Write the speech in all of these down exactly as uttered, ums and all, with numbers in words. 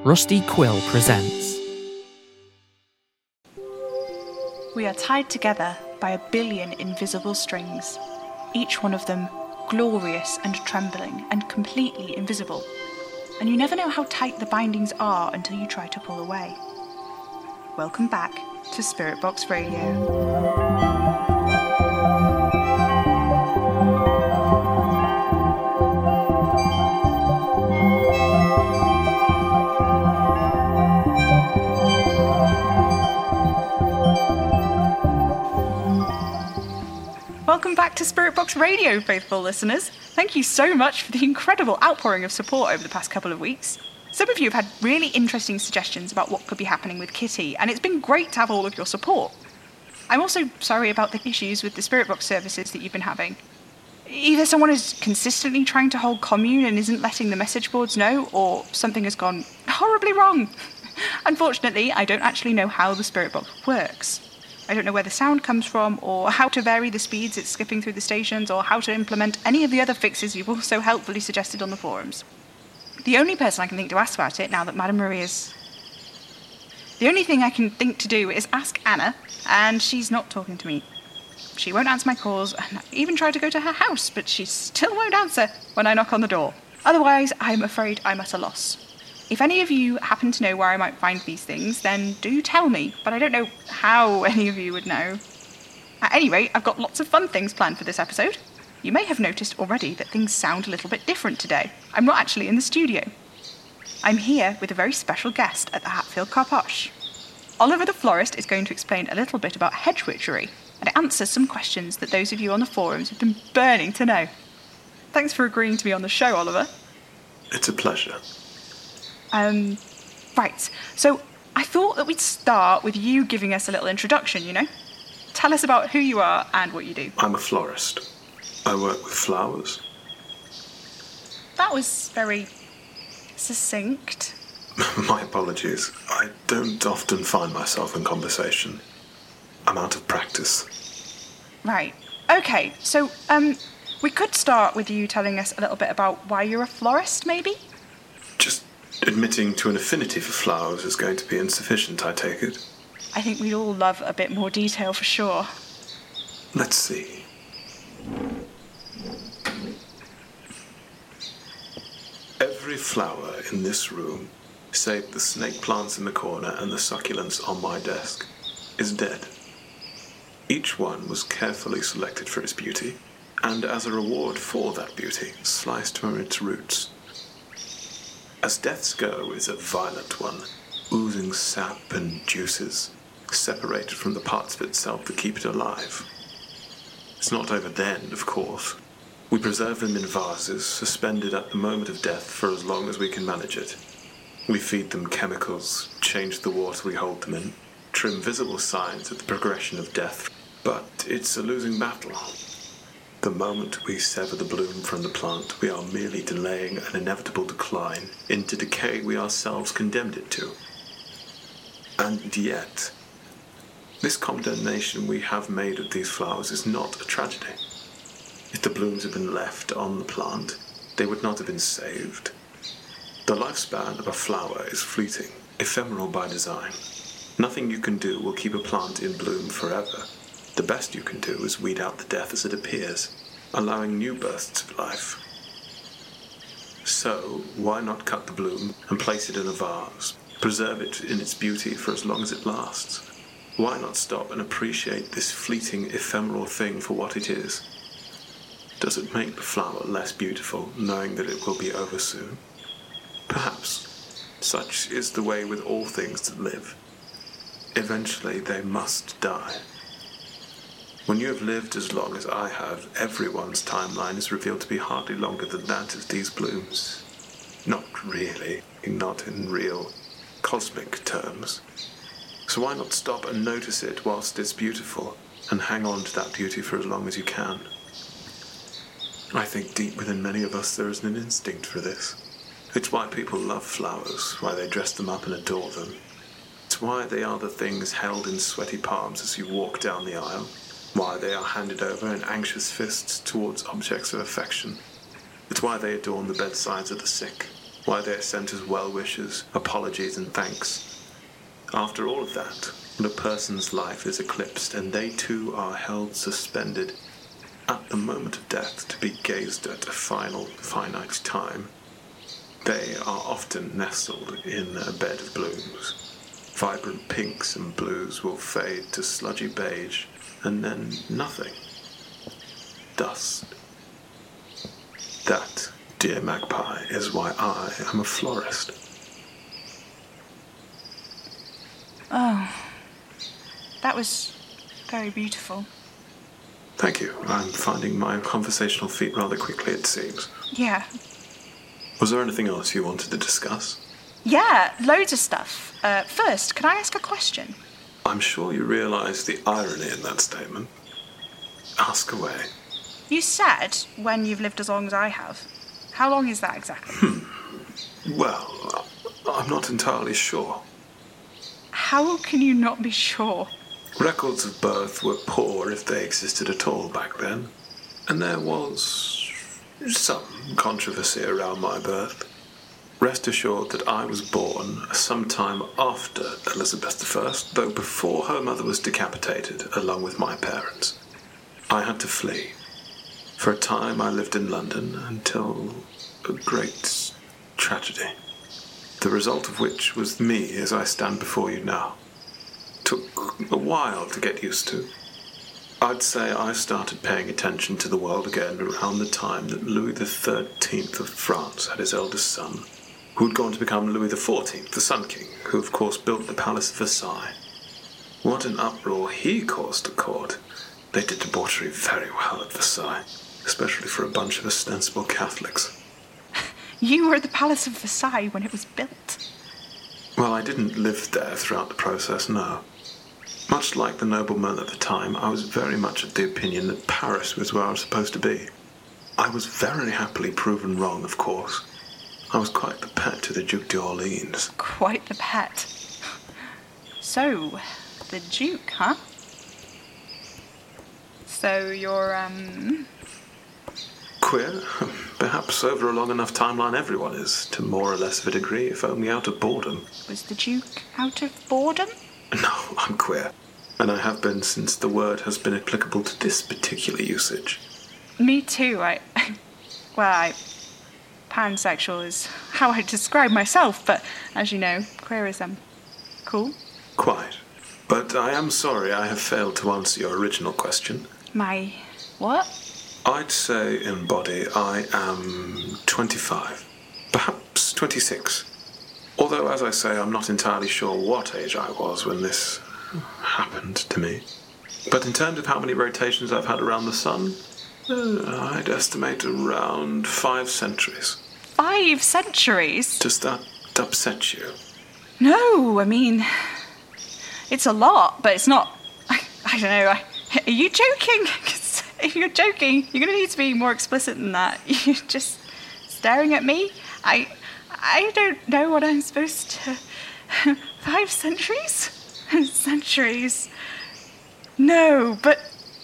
Rusty Quill presents. We are tied together by a billion invisible strings, each one of them glorious and trembling and completely invisible. And you never know how tight the bindings are until you try to pull away. Welcome back to Spirit Box Radio. Welcome back to Spirit Box Radio, faithful listeners. Thank you so much for the incredible outpouring of support over the past couple of weeks. Some of you have had really interesting suggestions about what could be happening with Kitty, and it's been great to have all of your support. I'm also sorry about the issues with the Spirit Box services that you've been having. Either someone is consistently trying to hold commune and isn't letting the message boards know, or something has gone horribly wrong. Unfortunately, I don't actually know how the Spirit Box works. I don't know where the sound comes from, or how to vary the speeds it's skipping through the stations, or how to implement any of the other fixes you've also helpfully suggested on the forums. The only person I can think to ask about it now that Madame Maria's... The only thing I can think to do is ask Anna, and she's not talking to me. She won't answer my calls, and I even tried to go to her house, but she still won't answer when I knock on the door. Otherwise, I'm afraid I'm at a loss. If any of you happen to know where I might find these things, then do tell me, but I don't know how any of you would know. At any rate, I've got lots of fun things planned for this episode. You may have noticed already that things sound a little bit different today. I'm not actually in the studio. I'm here with a very special guest at the Hatfield Car Posh. Oliver the Florist is going to explain a little bit about hedge witchery and answer some questions that those of you on the forums have been burning to know. Thanks for agreeing to be on the show, Oliver. It's a pleasure. Um, right, so I thought that we'd start with you giving us a little introduction, you know? Tell us about who you are and what you do. I'm a florist. I work with flowers. That was very succinct. My apologies. I don't often find myself in conversation. I'm out of practice. Right, okay, so, um, we could start with you telling us a little bit about why you're a florist, maybe? Just admitting to an affinity for flowers is going to be insufficient, I take it. I think we'd all love a bit more detail for sure. Let's see. Every flower in this room, save the snake plants in the corner and the succulents on my desk, is dead. Each one was carefully selected for its beauty, and as a reward for that beauty, sliced from its roots. As death's go is a violent one, oozing sap and juices, separated from the parts of itself that keep it alive. It's not over then, of course. We preserve them in vases, suspended at the moment of death for as long as we can manage it. We feed them chemicals, change the water we hold them in, trim visible signs of the progression of death, but it's a losing battle. The moment we sever the bloom from the plant, we are merely delaying an inevitable decline into decay we ourselves condemned it to. And yet, this condemnation we have made of these flowers is not a tragedy. If the blooms had been left on the plant, they would not have been saved. The lifespan of a flower is fleeting, ephemeral by design. Nothing you can do will keep a plant in bloom forever. The best you can do is weed out the death as it appears, allowing new bursts of life. So, why not cut the bloom and place it in a vase, preserve it in its beauty for as long as it lasts? Why not stop and appreciate this fleeting, ephemeral thing for what it is? Does it make the flower less beautiful, knowing that it will be over soon? Perhaps. Such is the way with all things that live. Eventually they must die. When you have lived as long as I have, everyone's timeline is revealed to be hardly longer than that of these blooms. Not really, not in real, cosmic terms. So why not stop and notice it whilst it's beautiful, and hang on to that beauty for as long as you can? I think deep within many of us there is an instinct for this. It's why people love flowers, why they dress them up and adore them. It's why they are the things held in sweaty palms as you walk down the aisle. Why they are handed over in anxious fists towards objects of affection. It's why they adorn the bedsides of the sick. why they are sent as well-wishes, apologies and thanks. After all of that, when a person's life is eclipsed and they too are held suspended at the moment of death to be gazed at a final, finite time, they are often nestled in a bed of blooms. Vibrant pinks and blues will fade to sludgy beige, and then nothing. Dust. That, dear magpie, is why I am a florist. Oh, that was very beautiful. Thank you. I'm finding my conversational feet rather quickly, it seems. Yeah. Was there anything else you wanted to discuss? Yeah, loads of stuff. Uh, first, can I ask a question? I'm sure you realise the irony in that statement. Ask away. You said, when you've lived as long as I have. How long is that exactly? Hmm. Well, I'm not entirely sure. How can you not be sure? Records of birth were poor if they existed at all back then, and there was some controversy around my birth. Rest assured that I was born sometime after Elizabeth the First, though before her mother was decapitated, along with my parents. I had to flee. For a time I lived in London until a great tragedy, the result of which was me as I stand before you now. Took a while to get used to. I'd say I started paying attention to the world again around the time that Louis the Thirteenth of France had his eldest son, who'd gone to become Louis the Fourteenth, the Sun King, who of course built the Palace of Versailles. What an uproar he caused at court. They did debauchery very well at Versailles, especially for a bunch of ostensible Catholics. You were at the Palace of Versailles when it was built. Well, I didn't live there throughout the process, no. Much like the nobleman at the time, I was very much of the opinion that Paris was where I was supposed to be. I was very happily proven wrong, of course. I was quite the pet to the Duc d'Orleans. Quite the pet. So, the Duke, huh? So you're, um... queer? Perhaps over a long enough timeline everyone is, to more or less of a degree, if only out of boredom. Was the Duke out of boredom? No, I'm queer. And I have been since the word has been applicable to this particular usage. Me too, I... Well, I... Pansexual is how I describe myself, but as you know, queer is, um, cool. Quite. But I am sorry I have failed to answer your original question. My... what? I'd say in body I am twenty-five. Perhaps twenty-six. Although, as I say, I'm not entirely sure what age I was when this happened to me. But in terms of how many rotations I've had around the sun, uh, I'd estimate around five centuries. Five centuries? Does that upset you? No, I mean... It's a lot, but it's not... I, I don't know, I, are you joking? 'Cause if you're joking, you're going to need to be more explicit than that. You're just staring at me? I... I don't know what I'm supposed to... Five centuries? Centuries. No, but...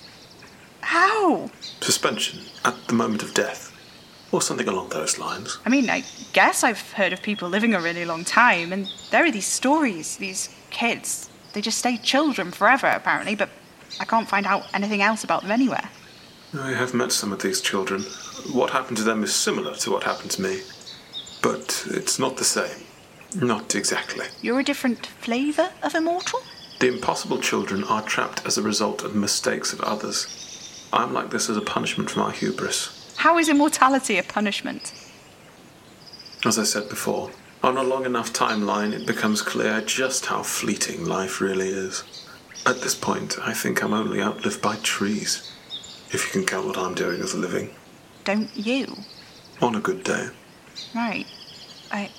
How? Suspension at the moment of death. Or something along those lines. I mean, I guess I've heard of people living a really long time, and there are these stories, these kids. They just stay children forever, apparently, but I can't find out anything else about them anywhere. I have met some of these children. What happened to them is similar to what happened to me. But it's not the same. Not exactly. You're a different flavour of immortal? The impossible children are trapped as a result of mistakes of others. I'm like this as a punishment for my hubris. How is immortality a punishment? As I said before, on a long enough timeline it becomes clear just how fleeting life really is. At this point, I think I'm only outlived by trees, if you can count what I'm doing as a living. Don't you? On a good day. Right. I...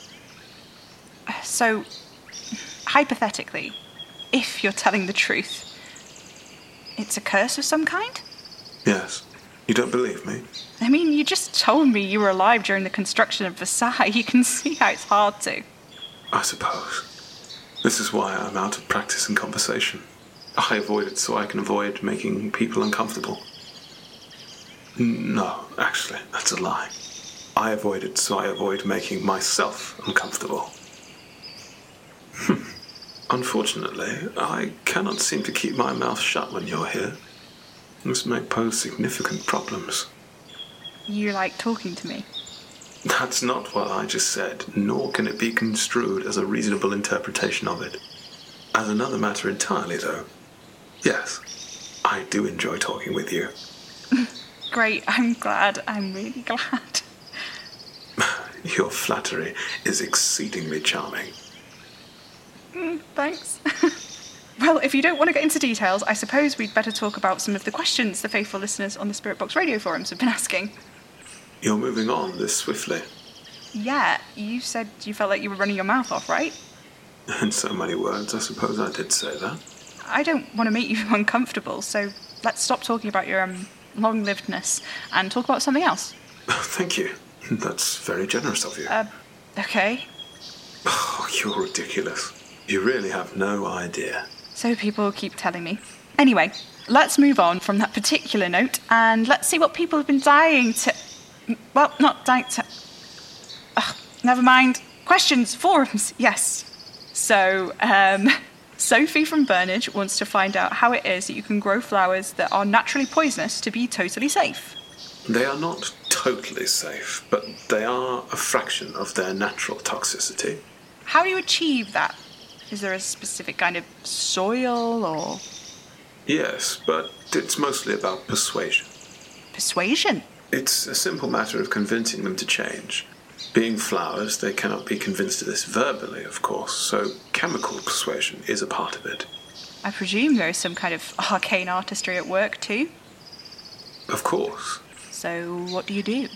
So, hypothetically, if you're telling the truth, it's a curse of some kind? Yes. You don't believe me? I mean, you just told me you were alive during the construction of Versailles. You can see how it's hard to. I suppose. This is why I'm out of practice in conversation. I avoid it so I can avoid making people uncomfortable. No, actually, that's a lie. I avoid it so I avoid making myself uncomfortable. Hmm. Unfortunately, I cannot seem to keep my mouth shut when you're here. This may pose significant problems. You like talking to me? That's not what I just said, nor can it be construed as a reasonable interpretation of it. As another matter entirely, though, yes, I do enjoy talking with you. Great, I'm glad. I'm really glad. Your flattery is exceedingly charming. Mm, thanks. Well, if you don't want to get into details, I suppose we'd better talk about some of the questions the faithful listeners on the Spirit Box Radio forums have been asking. You're moving on this swiftly. Yeah, you said you felt like you were running your mouth off, right? In so many words, I suppose I did say that. I don't want to make you uncomfortable, so let's stop talking about your um, long-livedness and talk about something else. Thank you. That's very generous of you. Uh, okay. Oh, you're ridiculous. You really have no idea. So people keep telling me. Anyway, let's move on from that particular note and let's see what people have been dying to... Well, not dying to... Ugh, never mind. Questions, forums, yes. So, um, Sophie from Burnage wants to find out how it is that you can grow flowers that are naturally poisonous to be totally safe. They are not totally safe, but they are a fraction of their natural toxicity. How do you achieve that? Is there a specific kind of soil or... Yes, but it's mostly about persuasion. Persuasion? It's a simple matter of convincing them to change. Being flowers, they cannot be convinced of this verbally, of course, so chemical persuasion is a part of it. I presume there is some kind of arcane artistry at work too? Of course. So what do you do?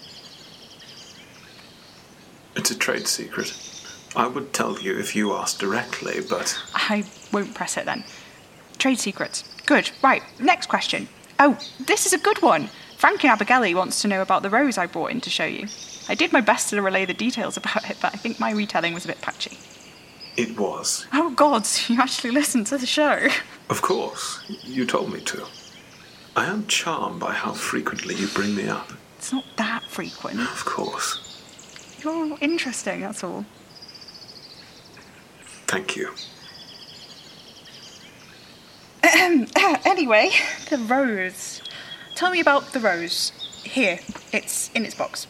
It's a trade secret. I would tell you if you asked directly, but... I won't press it then. Trade secrets. Good. Right, next question. Oh, this is a good one. Frankie Abigail wants to know about the rose I brought in to show you. I did my best to relay the details about it, but I think my retelling was a bit patchy. It was. Oh, God, you actually listened to the show. Of course. You told me to. I am charmed by how frequently you bring me up. It's not that frequent. Of course. You're interesting, that's all. Thank you. Anyway, the rose. Tell me about the rose. Here, it's in its box.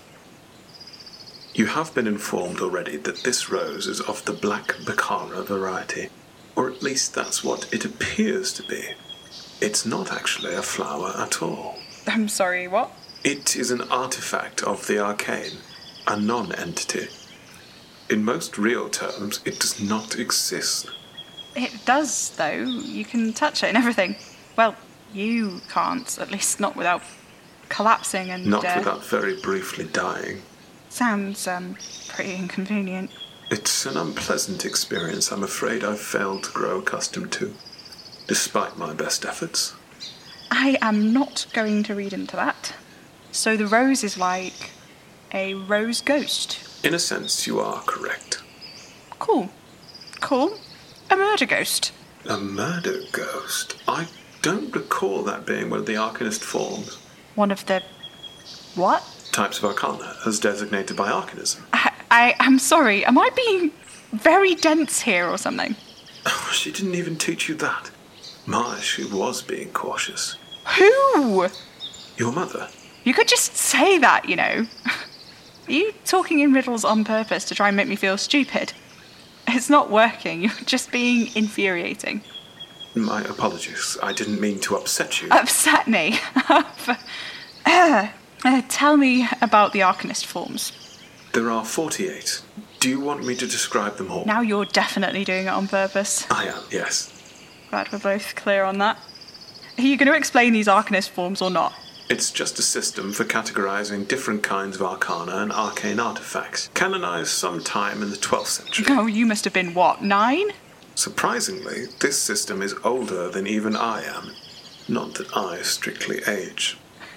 You have been informed already that this rose is of the black Baccara variety, or at least that's what it appears to be. It's not actually a flower at all. I'm sorry, what? It is an artifact of the arcane, a non-entity. In most real terms, it does not exist. It does, though. You can touch it and everything. Well, you can't, at least not without collapsing and... Not uh, without very briefly dying. Sounds, um, pretty inconvenient. It's an unpleasant experience I'm afraid I've failed to grow accustomed to, despite my best efforts. I am not going to read into that. So the rose is like a rose ghost. In a sense, you are correct. Cool. Cool. A murder ghost. A murder ghost? I don't recall that being one of the Arcanist forms. One of the... what? Types of Arcana, as designated by Arcanism. I, I am sorry, am I being very dense here or something? Oh, she didn't even teach you that. My, she was being cautious. Who? Your mother. You could just say that, you know. Are you talking in riddles on purpose to try and make me feel stupid? It's not working, you're just being infuriating. My apologies, I didn't mean to upset you. Upset me? uh, uh, tell me about the Arcanist forms. There are forty-eight. Do you want me to describe them all? Now you're definitely doing it on purpose. I am, yes. Glad we're both clear on that. Are you going to explain these Arcanist forms or not? It's just a system for categorizing different kinds of arcana and arcane artifacts, canonized sometime in the twelfth century. Oh, you must have been, what, nine? Surprisingly, this system is older than even I am. Not that I strictly age.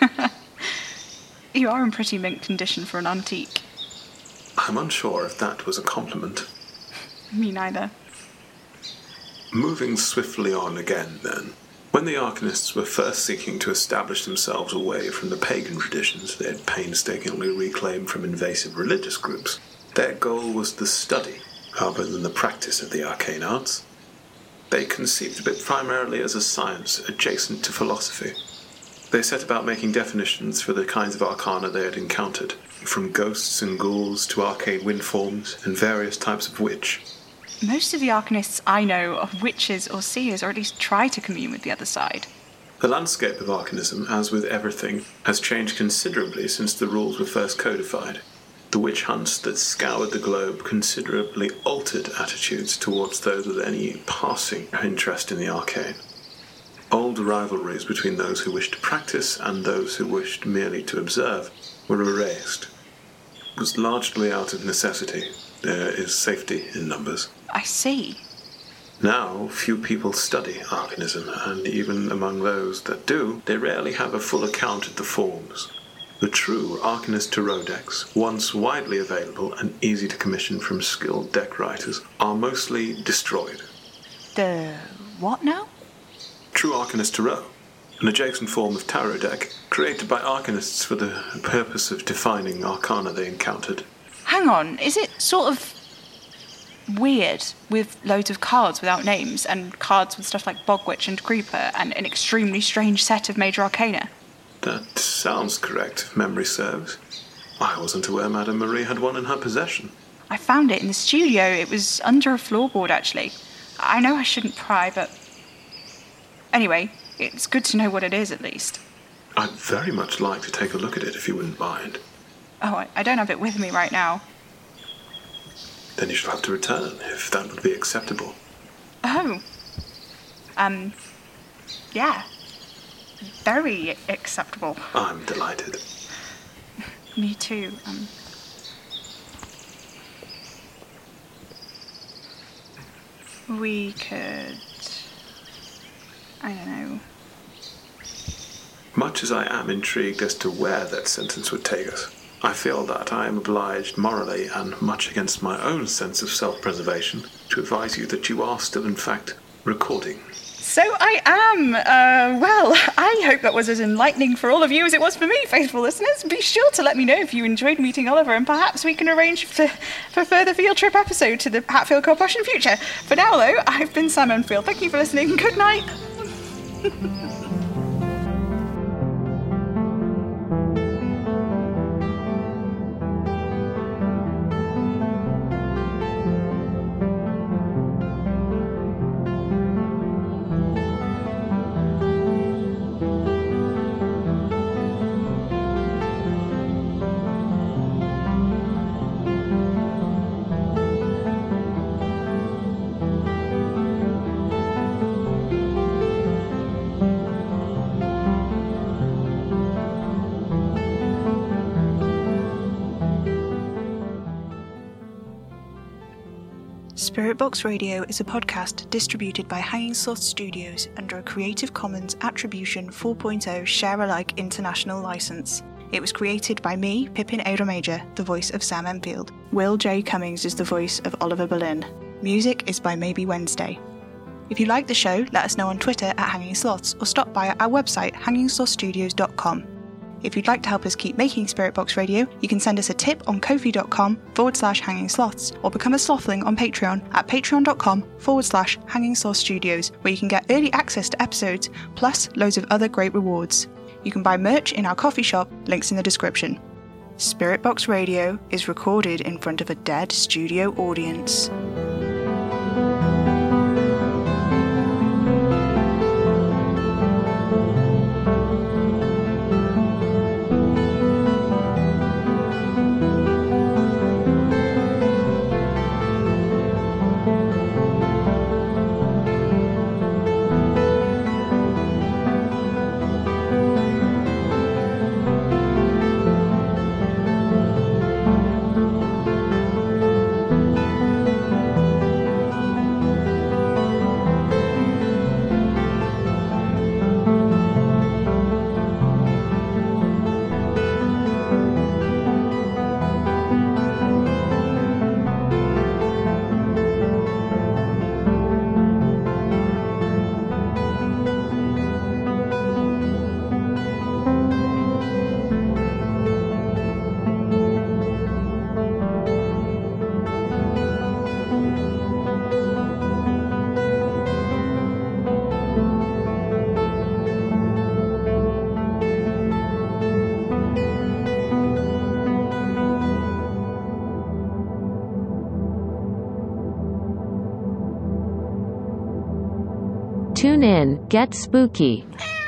You are in pretty mint condition for an antique. I'm unsure if that was a compliment. Me neither. Moving swiftly on again, then. When the Arcanists were first seeking to establish themselves away from the pagan traditions they had painstakingly reclaimed from invasive religious groups, their goal was the study, rather than the practice of the arcane arts. They conceived of it primarily as a science adjacent to philosophy. They set about making definitions for the kinds of arcana they had encountered, from ghosts and ghouls to arcane wind forms and various types of witch. Most of the Arcanists I know are witches or seers, or at least try to commune with the other side. The landscape of Arcanism, as with everything, has changed considerably since the rules were first codified. The witch hunts that scoured the globe considerably altered attitudes towards those with any passing interest in the arcane. Old rivalries between those who wished to practice and those who wished merely to observe were erased. It was largely out of necessity. There is safety in numbers. I see. Now, few people study Arcanism, and even among those that do, they rarely have a full account of the forms. The true Arcanist Tarot decks, once widely available and easy to commission from skilled deck writers, are mostly destroyed. The what now? True Arcanist Tarot, an adjacent form of tarot deck created by Arcanists for the purpose of defining arcana they encountered. Hang on, is it sort of weird with loads of cards without names and cards with stuff like Bogwitch and Creeper and an extremely strange set of major arcana? That sounds correct, if memory serves. I wasn't aware Madame Marie had one in her possession. I found it in the studio. It was under a floorboard, actually. I know I shouldn't pry, but... Anyway, it's good to know what it is, at least. I'd very much like to take a look at it, if you wouldn't mind. Oh, I, I don't have it with me right now. Then you shall have to return, if that would be acceptable. Oh. Um, yeah. Very acceptable. I'm delighted. Me too. Um, we could... I don't know. Much as I am intrigued as to where that sentence would take us, I feel that I am obliged morally and much against my own sense of self-preservation to advise you that you are still in fact recording. So I am. Uh, well, I hope that was as enlightening for all of you as it was for me, faithful listeners. Be sure to let me know if you enjoyed meeting Oliver, and perhaps we can arrange for, for further field trip episode to the Hatfield Co-op in future. For now, though, I've been Sam Enfield. Thank you for listening. Good night. Spirit Box Radio is a podcast distributed by Hanging Sloth Studios under a Creative Commons Attribution four point oh Share-alike International License. It was created by me, Pippin Ada Major, the voice of Sam Enfield. Will J. Cummings is the voice of Oliver Berlin. Music is by Maybe Wednesday. If you like the show, let us know on Twitter at Hanging Sloths or stop by our website hanging sloth studios dot com. If you'd like to help us keep making Spirit Box Radio, you can send us a tip on ko-fi.com forward slash hanging sloths or become a slothling on Patreon at patreon.com forward slash hanging sloth studios, where you can get early access to episodes, plus loads of other great rewards. You can buy merch in our coffee shop, links in the description. Spirit Box Radio is recorded in front of a dead studio audience. Tune in, get spooky.